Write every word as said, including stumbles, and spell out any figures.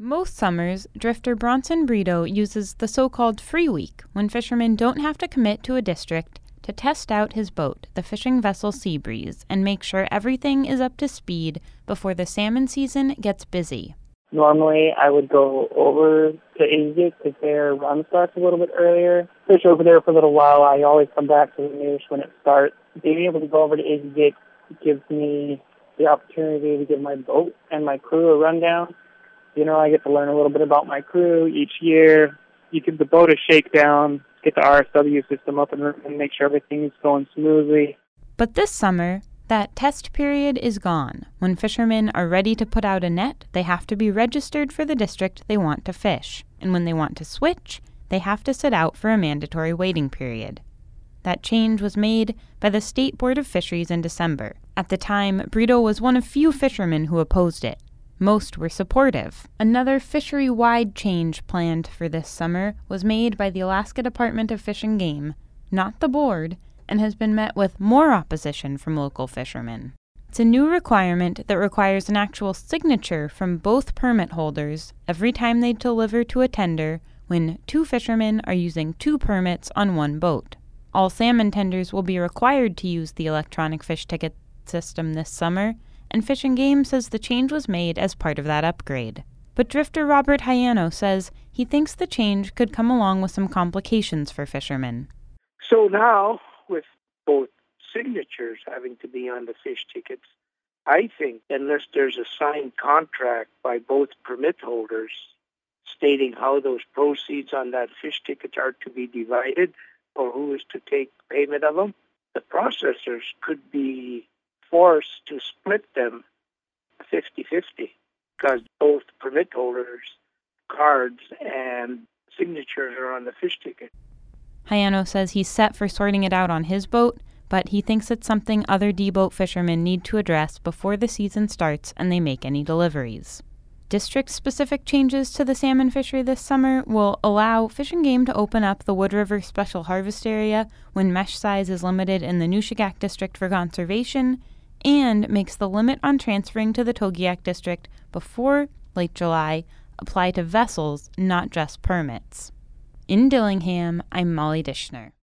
Most summers, drifter Bronson Brito uses the so-called free week, when fishermen don't have to commit to a district, to test out his boat, the fishing vessel Seabreeze, and make sure everything is up to speed before the salmon season gets busy. Normally, I would go over to Azek because their run starts a little bit earlier. Fish over there for a little while. I always come back to the news when it starts. Being able to go over to Azek gives me the opportunity to give my boat and my crew a rundown. You know, I get to learn a little bit about my crew each year. You give the boat a shakedown, get the R S W system up and running, make sure everything's going smoothly. But this summer, that test period is gone. When fishermen are ready to put out a net, they have to be registered for the district they want to fish. And when they want to switch, they have to sit out for a mandatory waiting period. That change was made by the State Board of Fisheries in December. At the time, Brito was one of few fishermen who opposed it. Most were supportive. Another fishery-wide change planned for this summer was made by the Alaska Department of Fish and Game, not the board, and has been met with more opposition from local fishermen. It's a new requirement that requires an actual signature from both permit holders every time they deliver to a tender when two fishermen are using two permits on one boat. All salmon tenders will be required to use the electronic fish ticket system this summer, and Fish and Game says the change was made as part of that upgrade. But drifter Robert Hayano says he thinks the change could come along with some complications for fishermen. So now, with both signatures having to be on the fish tickets, I think unless there's a signed contract by both permit holders stating how those proceeds on that fish ticket are to be divided or who is to take payment of them, the processors could be forced to split them fifty-fifty because both permit holders' cards and signatures are on the fish ticket. Hayano says he's set for sorting it out on his boat, but he thinks it's something other D-boat fishermen need to address before the season starts and they make any deliveries. District-specific changes to the salmon fishery this summer will allow Fish and Game to open up the Wood River Special Harvest Area when mesh size is limited in the Nushagak District for conservation, and makes the limit on transferring to the Togiak District before late July apply to vessels, not just permits. In Dillingham, I'm Molly Dishner.